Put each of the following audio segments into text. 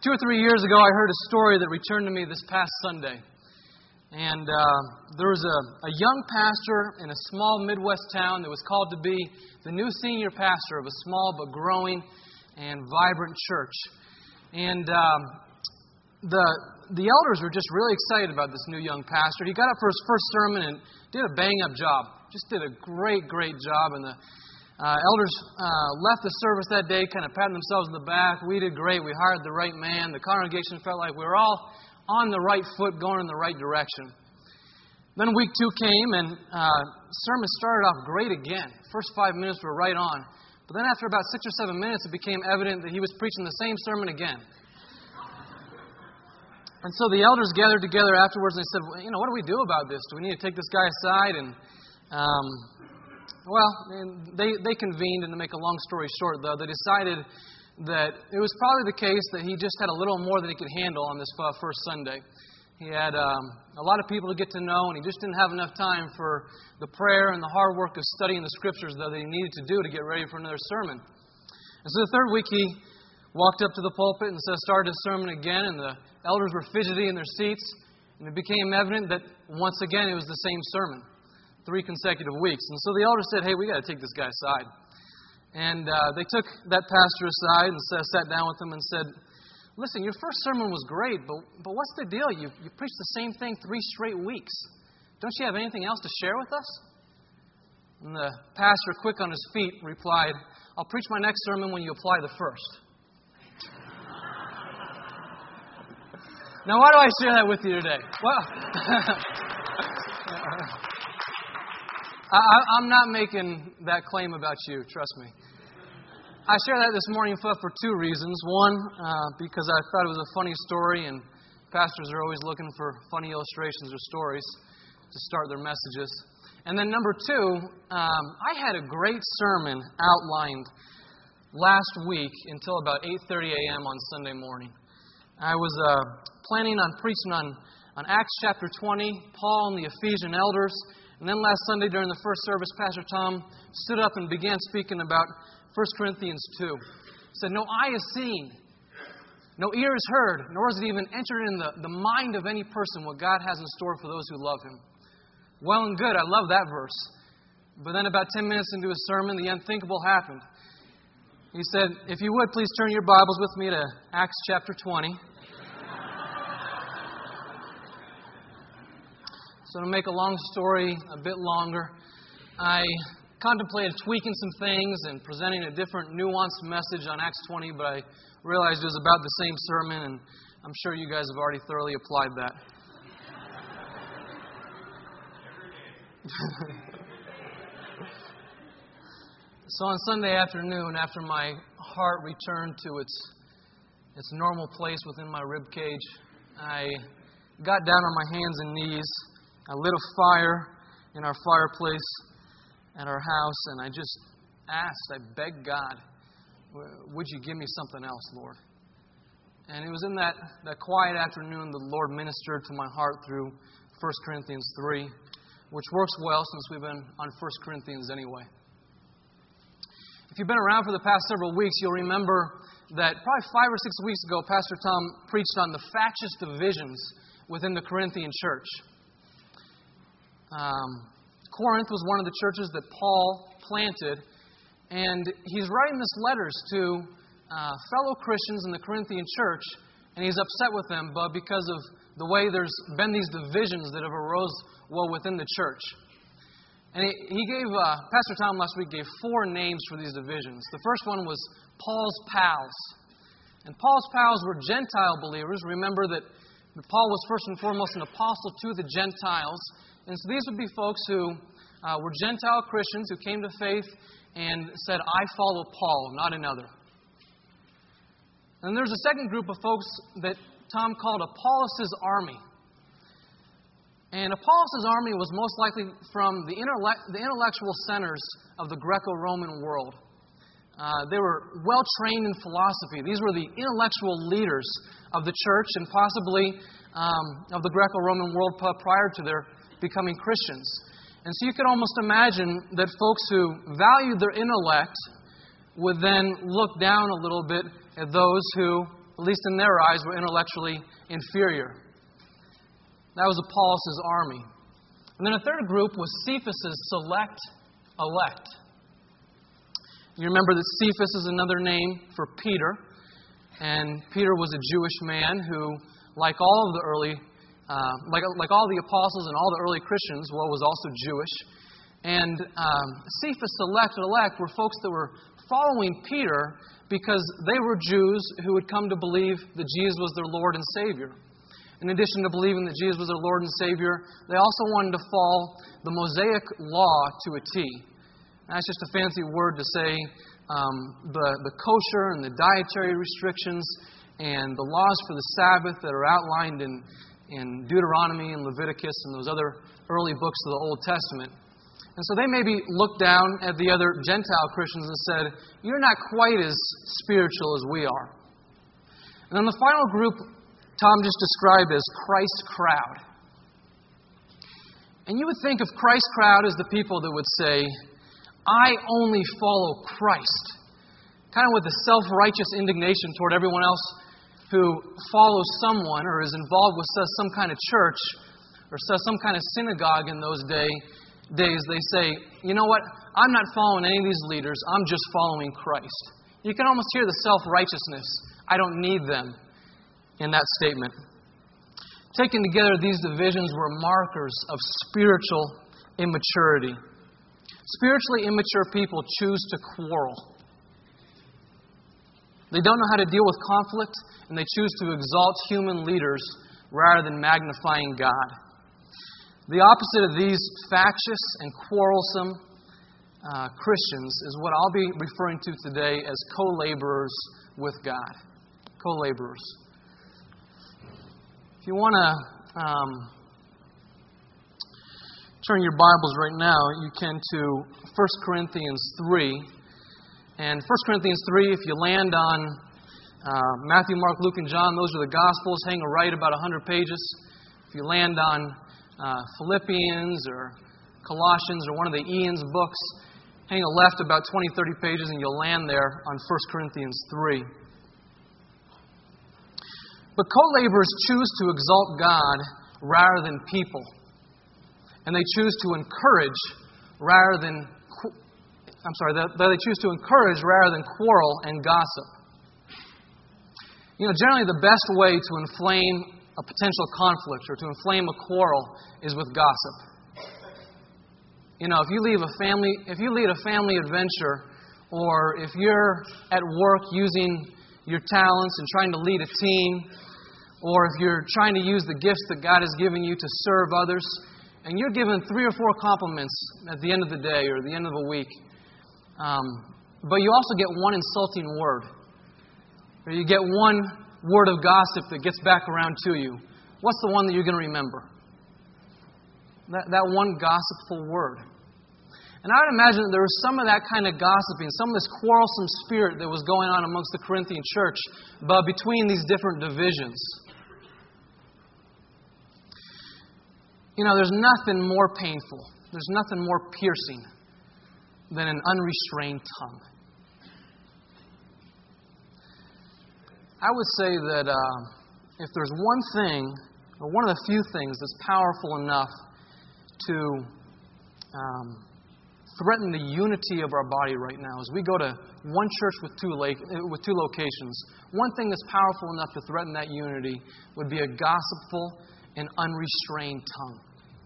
2 or 3 years ago, I heard a story that returned to me this past Sunday. And there was a young pastor in a small Midwest town that was called to be the new senior pastor of a small but growing and vibrant church. And the elders were just really excited about this new young pastor. He got up for his first sermon and did a bang-up job. Just did a great job. And the elders left the service that day kind of patting themselves on the back. We did great. We hired the right man. The congregation felt like we were all on the right foot, going in the right direction. Then week 2 came, and sermon started off great again. First 5 minutes were right on. But then after about 6 or 7 minutes, it became evident that he was preaching the same sermon again. And so the elders gathered together afterwards, and they said, well, what do we do about this? Do we need to take this guy aside? And, they convened, and to make a long story short, though, they decided that it was probably the case that he just had a little more than he could handle on this first Sunday. He had a lot of people to get to know, and he just didn't have enough time for the prayer and the hard work of studying the Scriptures that he needed to do to get ready for another sermon. And so the third week, he walked up to the pulpit and started his sermon again, and the elders were fidgety in their seats, and it became evident that once again it was the same sermon, 3 consecutive weeks. And so the elders said, hey, we got to take this guy aside. And they took that pastor aside and sat down with him and said, listen, your first sermon was great, but what's the deal? You preached the same thing 3 straight weeks. Don't you have anything else to share with us? And the pastor, quick on his feet, replied, I'll preach my next sermon when you apply the first. Now, why do I share that with you today? Well, I'm not making that claim about you, trust me. I share that this morning for 2 reasons. One, because I thought it was a funny story, and pastors are always looking for funny illustrations or stories to start their messages. And then number 2, I had a great sermon outlined last week until about 8:30 a.m. on Sunday morning. I was planning on preaching on Acts chapter 20, Paul and the Ephesian elders. And then last Sunday during the first service, Pastor Tom stood up and began speaking about 1 Corinthians 2. He said, no eye has seen, no ear has heard, nor has it even entered in the mind of any person what God has in store for those who love Him. Well and good, I love that verse. But then about 10 minutes into his sermon, the unthinkable happened. He said, if you would, please turn your Bibles with me to Acts chapter 20. So to make a long story a bit longer, I contemplated tweaking some things and presenting a different nuanced message on Acts 20, but I realized it was about the same sermon, and I'm sure you guys have already thoroughly applied that. So on Sunday afternoon, after my heart returned to its normal place within my rib cage, I got down on my hands and knees. I lit a fire in our fireplace at our house, and I just asked, I begged God, would you give me something else, Lord? And it was in that quiet afternoon the Lord ministered to my heart through 1 Corinthians 3, which works well since we've been on 1 Corinthians anyway. If you've been around for the past several weeks, you'll remember that probably 5 or 6 weeks ago, Pastor Tom preached on the factious divisions within the Corinthian church. Corinth was one of the churches that Paul planted, and he's writing these letters to fellow Christians in the Corinthian church, and he's upset with them, but because of the way there's been these divisions that have arose within the church. And he gave, Pastor Tom last week gave 4 names for these divisions. The first one was Paul's pals. And Paul's pals were Gentile believers. Remember that Paul was first and foremost an apostle to the Gentiles. And so these would be folks who were Gentile Christians who came to faith and said, I follow Paul, not another. And there's a second group of folks that Tom called Apollos' army. And Apollos' army was most likely from the intellectual centers of the Greco-Roman world. They were well-trained in philosophy. These were the intellectual leaders of the church and possibly of the Greco-Roman world prior to their becoming Christians. And so you could almost imagine that folks who valued their intellect would then look down a little bit at those who at least in their eyes, were intellectually inferior. That was Apollos' army. And then a third group was Cephas' select elect. You remember that Cephas is another name for Peter. And Peter was a Jewish man who, like all of the early, like all the apostles and all the early Christians, was also Jewish. And Cephas' select were folks that were following Peter because they were Jews who had come to believe that Jesus was their Lord and Savior. In addition to believing that Jesus was their Lord and Savior, they also wanted to follow the Mosaic law to a T. That's just a fancy word to say the kosher and the dietary restrictions and the laws for the Sabbath that are outlined in Deuteronomy and Leviticus and those other early books of the Old Testament. And so they maybe looked down at the other Gentile Christians and said, "You're not quite as spiritual as we are." And then the final group Tom just described as Christ crowd. And you would think of Christ crowd as the people that would say, "I only follow Christ." Kind of with a self-righteous indignation toward everyone else who follows someone or is involved with some kind of church or some kind of synagogue in those days. They say, "You know what? I'm not following any of these leaders. I'm just following Christ." You can almost hear the self-righteousness. I don't need them in that statement. Taken together, these divisions were markers of spiritual immaturity. Spiritually immature people choose to quarrel. They don't know how to deal with conflict, and they choose to exalt human leaders rather than magnifying God. The opposite of these factious and quarrelsome Christians is what I'll be referring to today as co-laborers with God. Co-laborers. If you want to turn your Bibles right now, you can to 1 Corinthians 3. And 1 Corinthians 3, if you land on Matthew, Mark, Luke, and John, those are the Gospels, hang a right about 100 pages. If you land on Philippians or Colossians or one of the Ian's books, hang a left about 20, 30 pages, and you'll land there on 1 Corinthians 3. But co-laborers choose to exalt God rather than people. And they choose to encourage rather than they choose to encourage rather than quarrel and gossip. You know, generally the best way to inflame a potential conflict or to inflame a quarrel is with gossip. You know, if you lead a family adventure, or if you're at work using your talents and trying to lead a team, or if you're trying to use the gifts that God has given you to serve others, and you're given 3 or 4 compliments at the end of the day or the end of the week, but you also get one insulting word, or you get one word of gossip that gets back around to you, what's the one that you're going to remember? That one gossipful word. And I would imagine that there was some of that kind of gossiping, some of this quarrelsome spirit that was going on amongst the Corinthian church, but between these different divisions. You know, there's nothing more painful, there's nothing more piercing than an unrestrained tongue. I would say that if there's one thing, or one of the few things that's powerful enough to threaten the unity of our body right now, as we go to one church with two locations, one thing that's powerful enough to threaten that unity would be a gossipful and unrestrained tongue.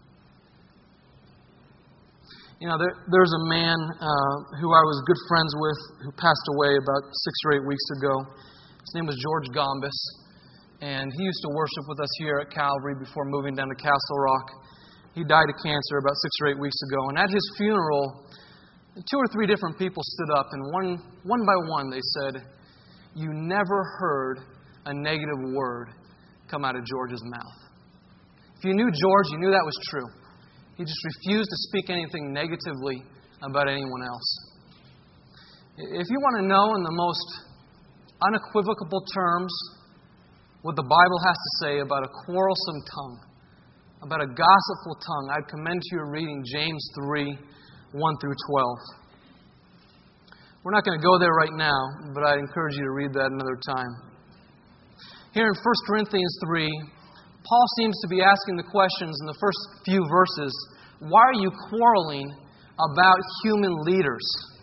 You know, there's a man who I was good friends with who passed away about 6 or 8 weeks ago. His name was George Gombis, and he used to worship with us here at Calvary before moving down to Castle Rock. He died of cancer about 6 or 8 weeks ago, and at his funeral, 2 or 3 different people stood up, and one by one they said, "You never heard a negative word come out of George's mouth." If you knew George, you knew that was true. He just refused to speak anything negatively about anyone else. If you want to know in the most unequivocal terms what the Bible has to say about a quarrelsome tongue, about a gossipful tongue, I'd commend to your reading James 3, 1 through 12. We're not going to go there right now, but I'd encourage you to read that another time. Here in 1 Corinthians 3, Paul seems to be asking the questions in the first few verses, why are you quarreling about human leaders?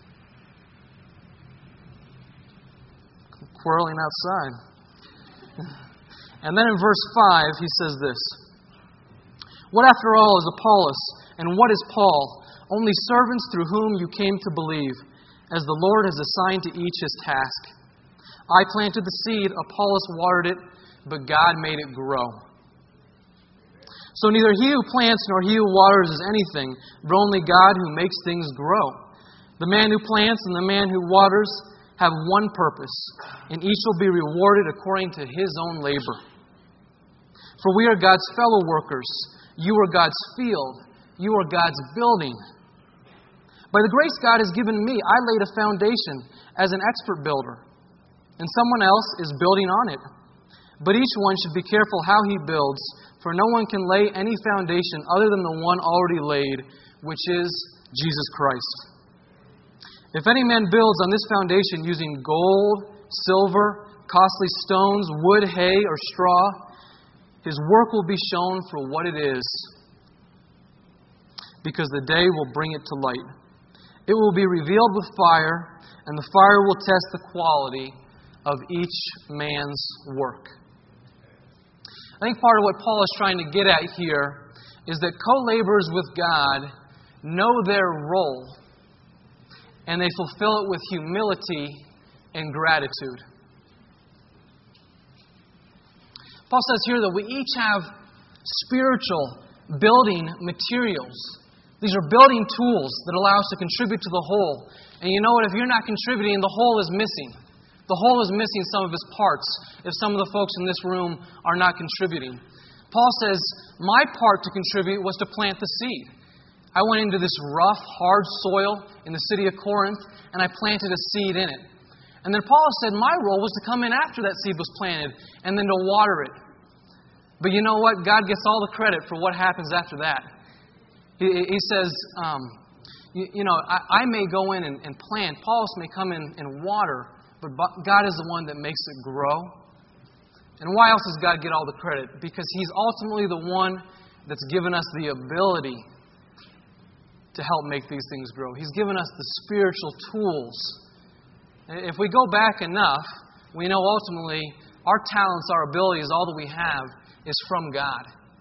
Quarreling outside. And then in verse 5, he says this, what after all is Apollos, and what is Paul? Only servants through whom you came to believe, as the Lord has assigned to each his task. I planted the seed, Apollos watered it, but God made it grow. So neither he who plants nor he who waters is anything, but only God who makes things grow. The man who plants and the man who waters have one purpose, and each will be rewarded according to his own labor. For we are God's fellow workers. You are God's field. You are God's building. By the grace God has given me, I laid a foundation as an expert builder, and someone else is building on it. But each one should be careful how he builds, for no one can lay any foundation other than the one already laid, which is Jesus Christ. If any man builds on this foundation using gold, silver, costly stones, wood, hay, or straw, his work will be shown for what it is, because the day will bring it to light. It will be revealed with fire, and the fire will test the quality of each man's work. I think part of what Paul is trying to get at here is that co-laborers with God know their role, and they fulfill it with humility and gratitude. Paul says here that we each have spiritual building materials. These are building tools that allow us to contribute to the whole. And you know what? If you're not contributing, the whole is missing. The whole is missing some of its parts if some of the folks in this room are not contributing. Paul says, my part to contribute was to plant the seed. I went into this rough, hard soil in the city of Corinth, and I planted a seed in it. And then Paul said, my role was to come in after that seed was planted and then to water it. But you know what? God gets all the credit for what happens after that. He says, I may go in and plant. Paul may come in and water, but God is the one that makes it grow. And why else does God get all the credit? Because He's ultimately the one that's given us the ability to help make these things grow. He's given us the spiritual tools. If we go back enough, we know ultimately our talents, our abilities, all that we have is from God.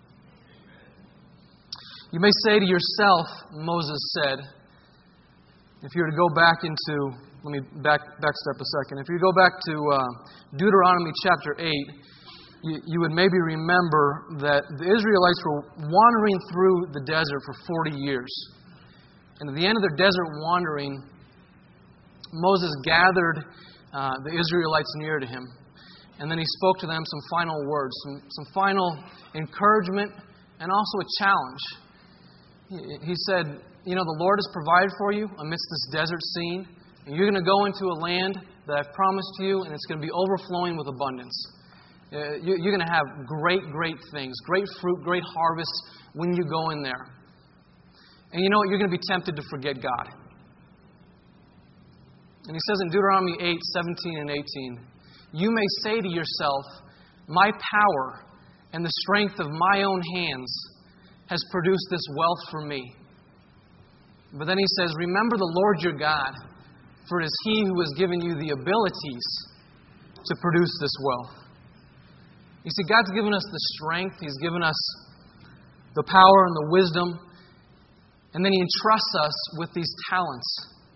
You may say to yourself, Moses said, if you were to go back into, let me backstep a second. If you go back to Deuteronomy chapter 8, you would maybe remember that the Israelites were wandering through the desert for 40 years. And at the end of their desert wandering, Moses gathered the Israelites near to him. And then he spoke to them some final words, some final encouragement, and also a challenge. He said, the Lord has provided for you amidst this desert scene. And you're going to go into a land that I've promised to you, and it's going to be overflowing with abundance. You're going to have great, great things, great fruit, great harvest when you go in there. And you know what? You're going to be tempted to forget God. And he says in Deuteronomy 8, 17 and 18, you may say to yourself, my power and the strength of my own hands has produced this wealth for me. But then he says, remember the Lord your God, for it is He who has given you the abilities to produce this wealth. You see, God's given us the strength. He's given us the power and the wisdom. And then He entrusts us with these talents.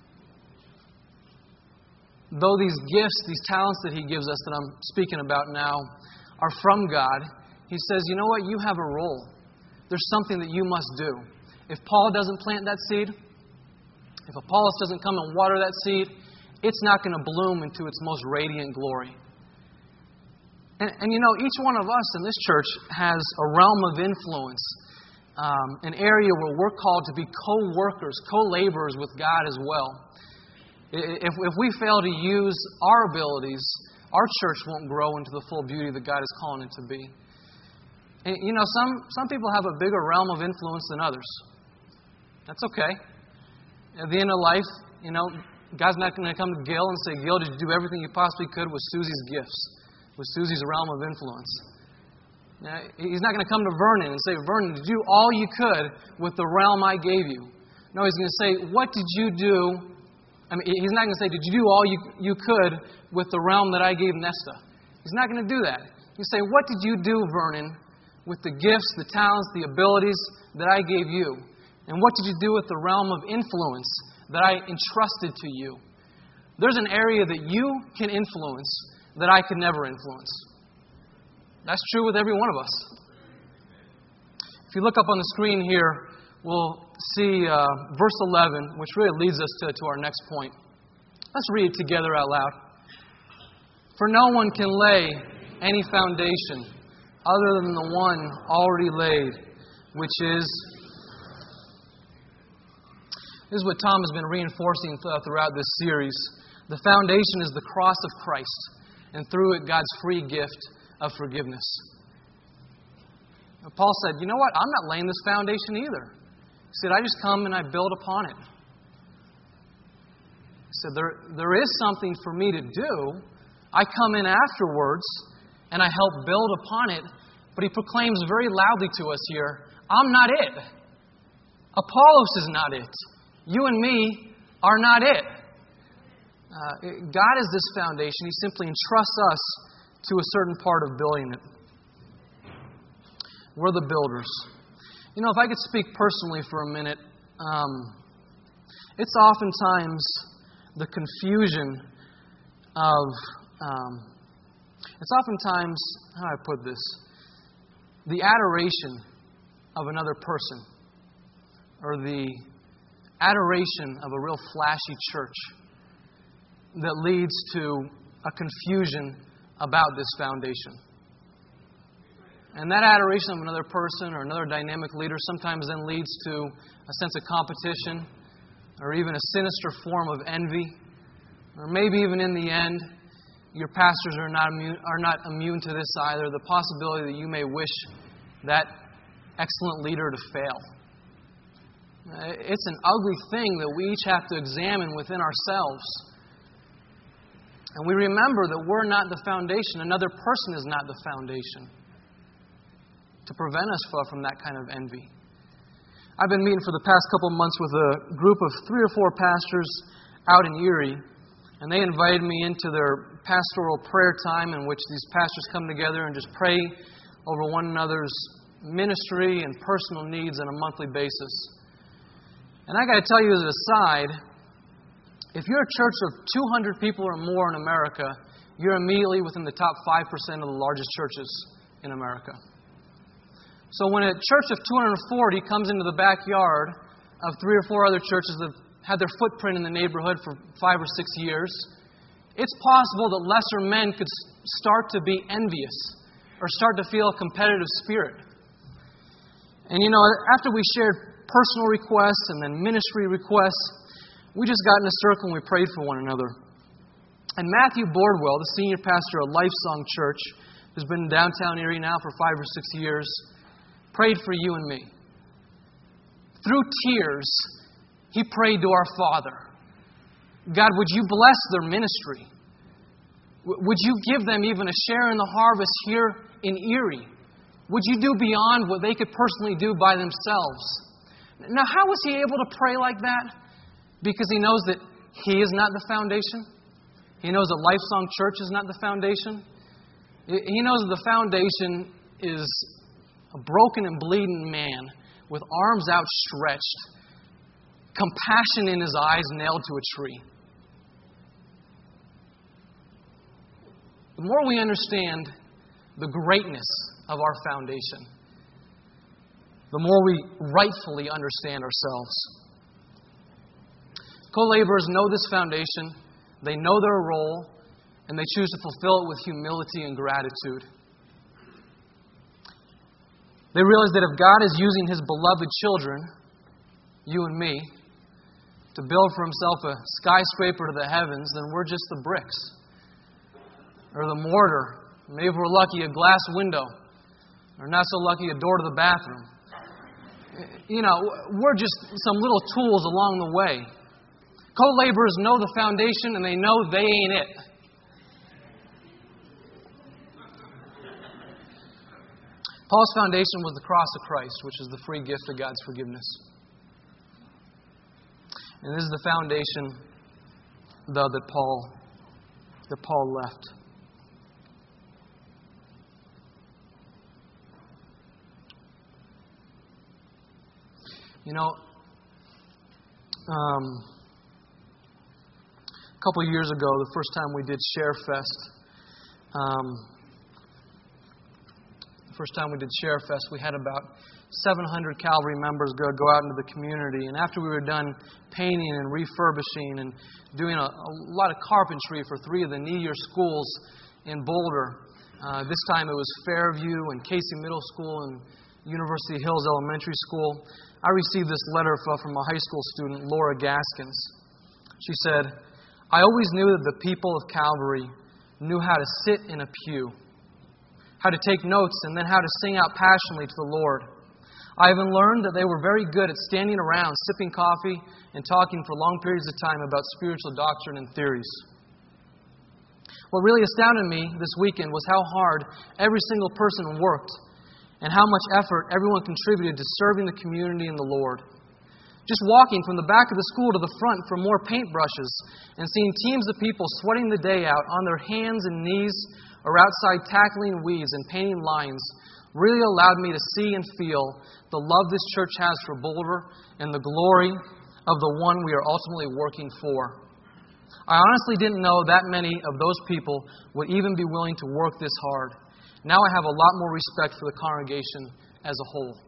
Though these gifts, these talents that He gives us that I'm speaking about now are from God, He says, you know what? You have a role. There's something that you must do. If Paul doesn't plant that seed, if Apollos doesn't come and water that seed, it's not going to bloom into its most radiant glory. And each one of us in this church has a realm of influence, an area where we're called to be co-workers, co-laborers with God as well. If we fail to use our abilities, our church won't grow into the full beauty that God is calling it to be. And, some people have a bigger realm of influence than others. That's okay. At the end of life, God's not going to come to Gil and say, Gil, did you do everything you possibly could with Susie's gifts? with Susie's realm of influence. Now, he's not going to come to Vernon and say, Vernon, did you do all you could with the realm I gave you? No, he's going to say, what did you do? He's not going to say, did you do all you could with the realm that I gave Nesta? He's not going to do that. You say, what did you do, Vernon, with the gifts, the talents, the abilities that I gave you? And what did you do with the realm of influence that I entrusted to you? There's an area that you can influence that I could never influence. That's true with every one of us. If you look up on the screen here, we'll see verse 11, which really leads us to our next point. Let's read it together out loud. For no one can lay any foundation other than the one already laid, which is... This is what Tom has been reinforcing throughout this series. The foundation is the cross of Christ, and through it, God's free gift of forgiveness. Now, Paul said, you know what? I'm not laying this foundation either. He said, I just come and I build upon it. He said, there is something for me to do. I come in afterwards and I help build upon it. But he proclaims very loudly to us here, I'm not it. Apollos is not it. You and me are not it. God is this foundation. He simply entrusts us to a certain part of building it. We're the builders. You know, if I could speak personally for a minute, it's oftentimes the confusion of, it's oftentimes, how do I put this, the adoration of another person, or the adoration of a real flashy church that leads to a confusion about this foundation. And that adoration of another person or another dynamic leader sometimes then leads to a sense of competition or even a sinister form of envy. Or maybe even in the end, your pastors are not immune to this either. The possibility that you may wish that excellent leader to fail. It's an ugly thing that we each have to examine within ourselves. And we remember that we're not the foundation. Another person is not the foundation to prevent us from that kind of envy. I've been meeting for the past couple months with a group of 3 or 4 pastors out in Erie, and they invited me into their pastoral prayer time in which these pastors come together and just pray over one another's ministry and personal needs on a monthly basis. And I got to tell you as an aside, if you're a church of 200 people or more in America, you're immediately within the top 5% of the largest churches in America. So when a church of 240 comes into the backyard of 3 or 4 other churches that had their footprint in the neighborhood for 5 or 6 years, it's possible that lesser men could start to be envious or start to feel a competitive spirit. And you know, after we shared personal requests and then ministry requests, we just got in a circle and we prayed for one another. And Matthew Bordwell, the senior pastor of Lifesong Church, who's been in downtown Erie now for 5 or 6 years, prayed for you and me. Through tears, he prayed to our Father. God, would you bless their ministry? Would you give them even a share in the harvest here in Erie? Would you do beyond what they could personally do by themselves? Now, how was he able to pray like that? Because he knows that he is not the foundation. He knows that Lifesong Church is not the foundation. He knows that the foundation is a broken and bleeding man with arms outstretched, compassion in his eyes, nailed to a tree. The more we understand the greatness of our foundation, the more we rightfully understand ourselves. Co-laborers know this foundation, they know their role, and they choose to fulfill it with humility and gratitude. They realize that if God is using His beloved children, you and me, to build for Himself a skyscraper to the heavens, then we're just the bricks. Or the mortar. Maybe if we're lucky, a glass window. Or not so lucky, a door to the bathroom. You know, we're just some little tools along the way. Co-laborers know the foundation and they know they ain't it. Paul's foundation was the cross of Christ, which is the free gift of God's forgiveness. And this is the foundation, though, that Paul left. You know, a couple of years ago, the first time we did ShareFest, we had about 700 Calvary members go out into the community. And after we were done painting and refurbishing and doing a lot of carpentry for 3 of the needier schools in Boulder, this time it was Fairview and Casey Middle School and University Hills Elementary School, I received this letter from a high school student, Laura Gaskins. She said, "I always knew that the people of Calvary knew how to sit in a pew, how to take notes, and then how to sing out passionately to the Lord. I even learned that they were very good at standing around, sipping coffee, and talking for long periods of time about spiritual doctrine and theories." What really astounded me this weekend was how hard every single person worked and how much effort everyone contributed to serving the community and the Lord. Just walking from the back of the school to the front for more paintbrushes and seeing teams of people sweating the day out on their hands and knees or outside tackling weeds and painting lines really allowed me to see and feel the love this church has for Boulder and the glory of the one we are ultimately working for. I honestly didn't know that many of those people would even be willing to work this hard. Now I have a lot more respect for the congregation as a whole.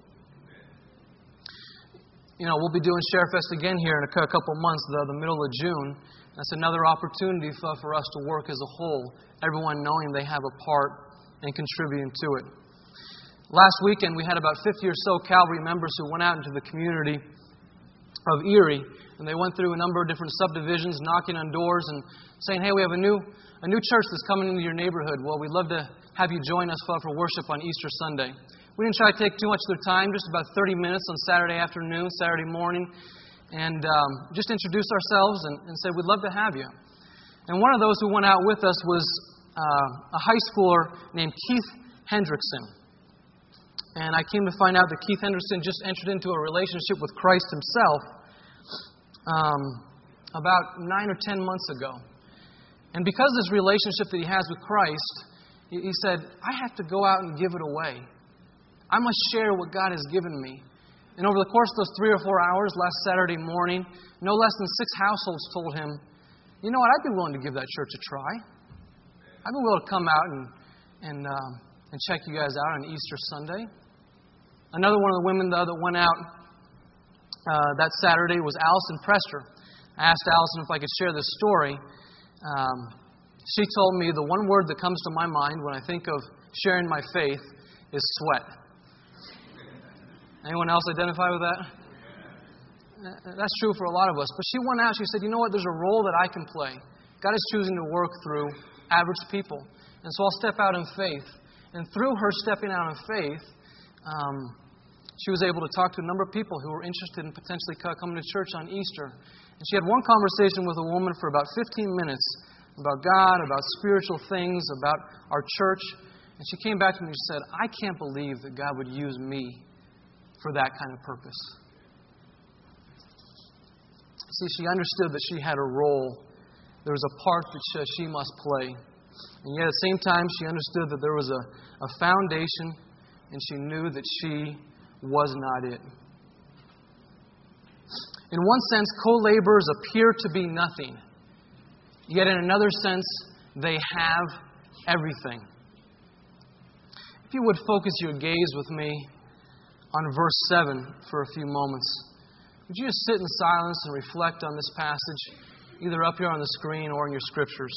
You know, we'll be doing ShareFest again here in a couple months, the middle of June. That's another opportunity for us to work as a whole, everyone knowing they have a part and contributing to it. Last weekend, we had about 50 or so Calvary members who went out into the community of Erie, and they went through a number of different subdivisions, knocking on doors and saying, "Hey, we have a new church that's coming into your neighborhood. Well, we'd love to have you join us for worship on Easter Sunday." We didn't try to take too much of their time, just about 30 minutes on Saturday afternoon, Saturday morning, and just introduce ourselves and say, "We'd love to have you." And one of those who went out with us was a high schooler named Keith Hendrickson. And I came to find out that Keith Hendrickson just entered into a relationship with Christ himself about 9 or 10 months ago. And because of this relationship that he has with Christ, he said, "I have to go out and give it away. I must share what God has given me." And over the course of those 3 or 4 hours last Saturday morning, no less than 6 households told him, "You know what, I'd be willing to give that church a try. I'd be willing to come out and check you guys out on Easter Sunday." Another one of the women that went out that Saturday was Allison Prester. I asked Allison if I could share this story. She told me the one word that comes to my mind when I think of sharing my faith is sweat. Anyone else identify with that? That's true for a lot of us. But she went out, she said, "You know what, there's a role that I can play. God is choosing to work through average people. And so I'll step out in faith." And through her stepping out in faith, she was able to talk to a number of people who were interested in potentially coming to church on Easter. And she had one conversation with a woman for about 15 minutes about God, about spiritual things, about our church. And she came back to me and she said, "I can't believe that God would use me for that kind of purpose." See, she understood that she had a role. There was a part that she must play. And yet at the same time, she understood that there was a foundation, and she knew that she was not it. In one sense, co-laborers appear to be nothing. Yet in another sense, they have everything. If you would focus your gaze with me on verse 7 for a few moments. Would you just sit in silence and reflect on this passage, either up here on the screen or in your scriptures?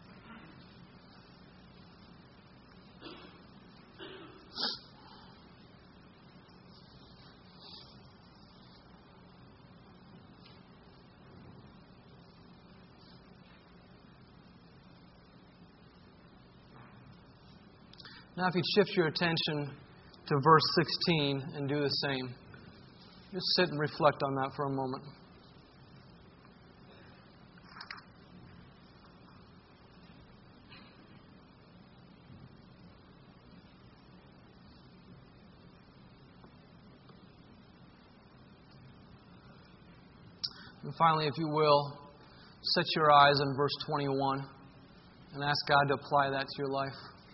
Now, if you'd shift your attention to verse 16 and do the same. Just sit and reflect on that for a moment. And finally, if you will, set your eyes on verse 21 and ask God to apply that to your life.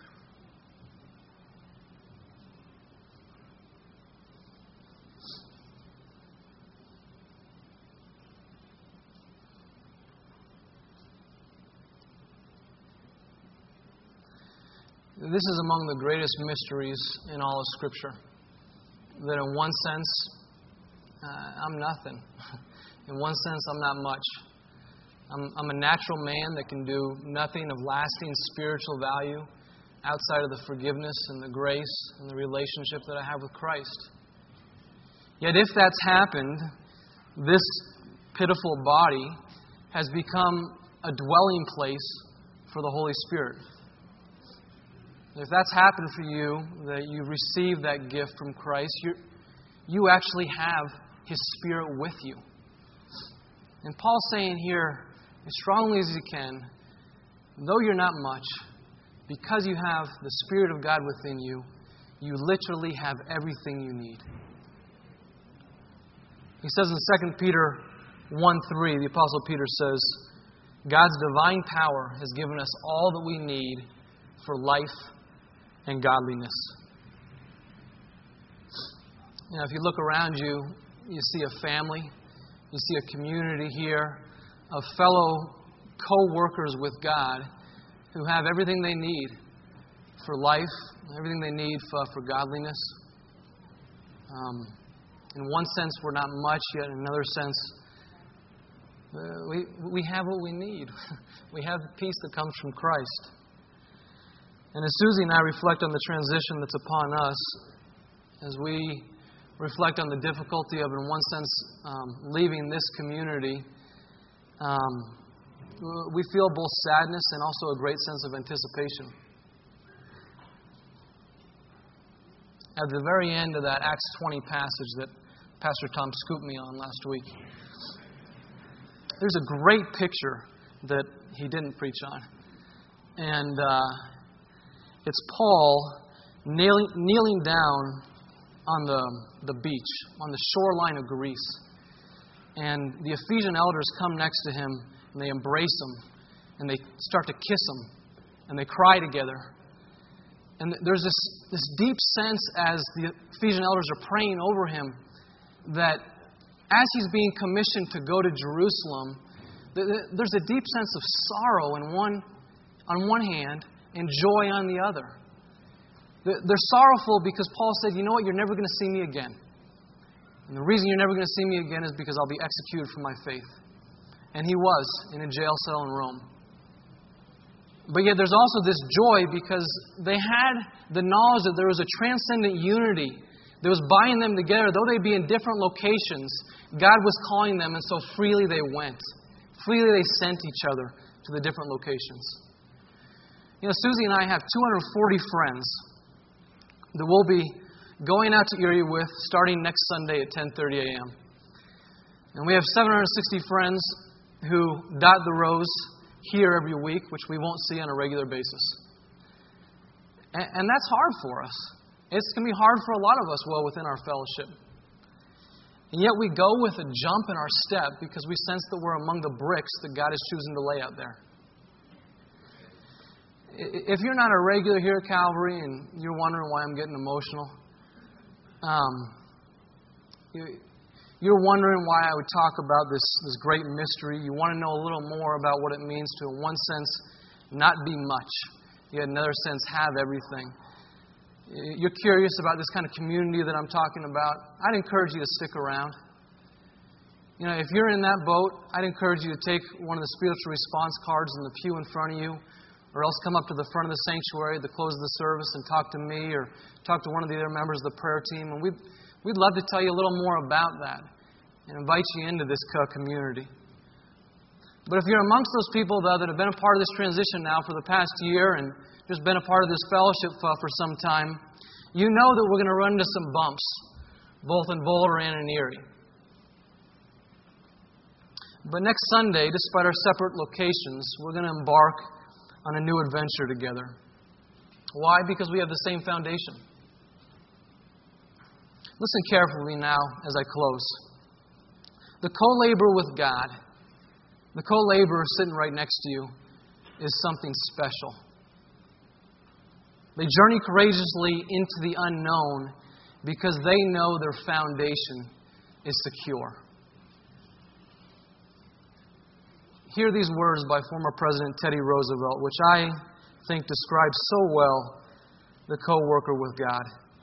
This is among the greatest mysteries in all of Scripture. That in one sense, I'm nothing. In one sense, I'm not much. I'm a natural man that can do nothing of lasting spiritual value outside of the forgiveness and the grace and the relationship that I have with Christ. Yet if that's happened, this pitiful body has become a dwelling place for the Holy Spirit. If that's happened for you, that you receive that gift from Christ, you actually have His Spirit with you. And Paul's saying here, as strongly as he can, though you're not much, because you have the Spirit of God within you, you literally have everything you need. He says in 2 Peter 1:3, the Apostle Peter says, God's divine power has given us all that we need for life and godliness. You know, if you look around you, you see a family, you see a community here of fellow co-workers with God who have everything they need for life, everything they need for godliness. In one sense, we're not much, yet in another sense, we have what we need. We have the peace that comes from Christ. And as Susie and I reflect on the transition that's upon us, as we reflect on the difficulty of, in one sense, leaving this community, we feel both sadness and also a great sense of anticipation. At the very end of that Acts 20 passage that Pastor Tom scooped me on last week, there's a great picture that he didn't preach on. And it's Paul kneeling down on the beach, on the shoreline of Greece. And the Ephesian elders come next to him, and they embrace him, and they start to kiss him, and they cry together. And there's this deep sense as the Ephesian elders are praying over him that as he's being commissioned to go to Jerusalem, there's a deep sense of sorrow on one hand and joy on the other. They're sorrowful because Paul said, you know what, you're never going to see me again. And the reason you're never going to see me again is because I'll be executed for my faith. And he was in a jail cell in Rome. But yet there's also this joy because they had the knowledge that there was a transcendent unity that was binding them together. Though they be in different locations, God was calling them, and so freely they went. Freely they sent each other to the different locations. You know, Susie and I have 240 friends that we'll be going out to Erie with starting next Sunday at 10:30 a.m. And we have 760 friends who dot the rows here every week, which we won't see on a regular basis. And that's hard for us. It's going to be hard for a lot of us well within our fellowship. And yet we go with a jump in our step because we sense that we're among the bricks that God is choosing to lay out there. If you're not a regular here at Calvary and you're wondering why I'm getting emotional, you're wondering why I would talk about this great mystery. You want to know a little more about what it means to, in one sense, not be much, yet in another sense, have everything. You're curious about this kind of community that I'm talking about. I'd encourage you to stick around. You know, if you're in that boat, I'd encourage you to take one of the spiritual response cards in the pew in front of you, or else come up to the front of the sanctuary at the close of the service and talk to me or talk to one of the other members of the prayer team. And we'd love to tell you a little more about that and invite you into this community. But if you're amongst those people, though, that have been a part of this transition now for the past year and just been a part of this fellowship for some time, you know that we're going to run into some bumps, both in Boulder and in Erie. But next Sunday, despite our separate locations, we're going to embark on a new adventure together. Why? Because we have the same foundation. Listen carefully now as I close. The co-laborer with God, the co-laborer sitting right next to you, is something special. They journey courageously into the unknown because they know their foundation is secure. Hear these words by former President Teddy Roosevelt, which I think describes so well the co-worker with God.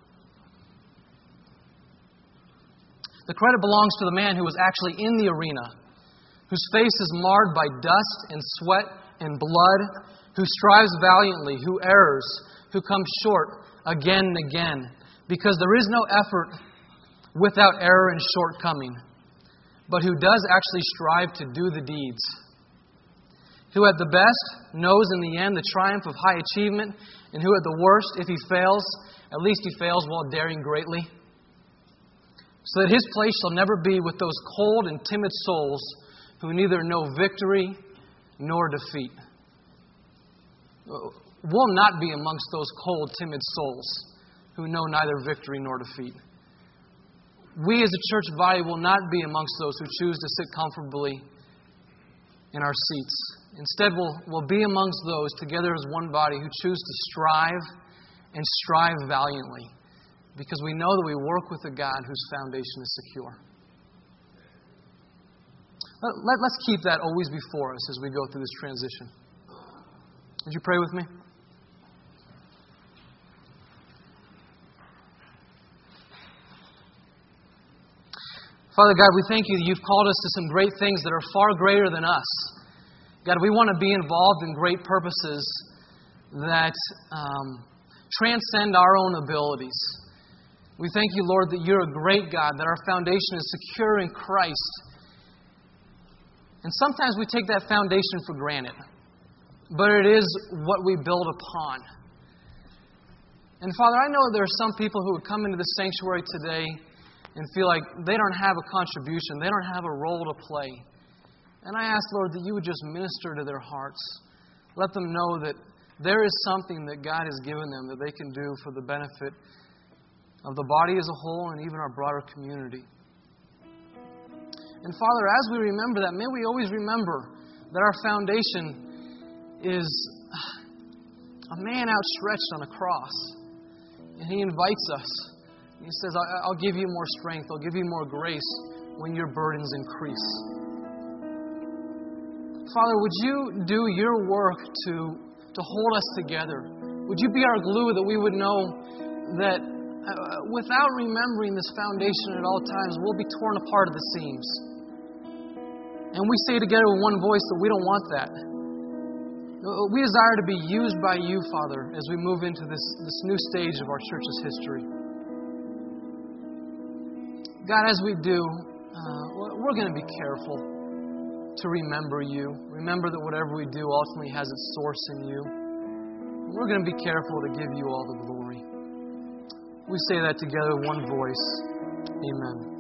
The credit belongs to the man who was actually in the arena, whose face is marred by dust and sweat and blood, who strives valiantly, who errs, who comes short again and again, because there is no effort without error and shortcoming, but who does actually strive to do the deeds, who at the best knows in the end the triumph of high achievement, and who at the worst, if he fails, at least he fails while daring greatly, so that his place shall never be with those cold and timid souls who neither know victory nor defeat. Will not be amongst those cold, timid souls who know neither victory nor defeat. We as a church body will not be amongst those who choose to sit comfortably in our seats. Instead, we'll be amongst those together as one body who choose to strive and strive valiantly, because we know that we work with a God whose foundation is secure. Let's keep that always before us as we go through this transition. Would you pray with me? Father God, we thank you that you've called us to some great things that are far greater than us. God, we want to be involved in great purposes that transcend our own abilities. We thank you, Lord, that you're a great God, that our foundation is secure in Christ. And sometimes we take that foundation for granted, but it is what we build upon. And Father, I know there are some people who would come into the sanctuary today and feel like they don't have a contribution, they don't have a role to play. And I ask, Lord, that you would just minister to their hearts. Let them know that there is something that God has given them that they can do for the benefit of the body as a whole and even our broader community. And Father, as we remember that, may we always remember that our foundation is a man outstretched on a cross. And He invites us. He says, I'll give you more strength. I'll give you more grace when your burdens increase. Father, would you do your work to hold us together? Would you be our glue that we would know that without remembering this foundation at all times, we'll be torn apart at the seams. And we say together with one voice that we don't want that. We desire to be used by you, Father, as we move into this new stage of our church's history. God, as we do, we're going to be careful to remember you. Remember that whatever we do ultimately has its source in you. We're going to be careful to give you all the glory. We say that together in one voice. Amen.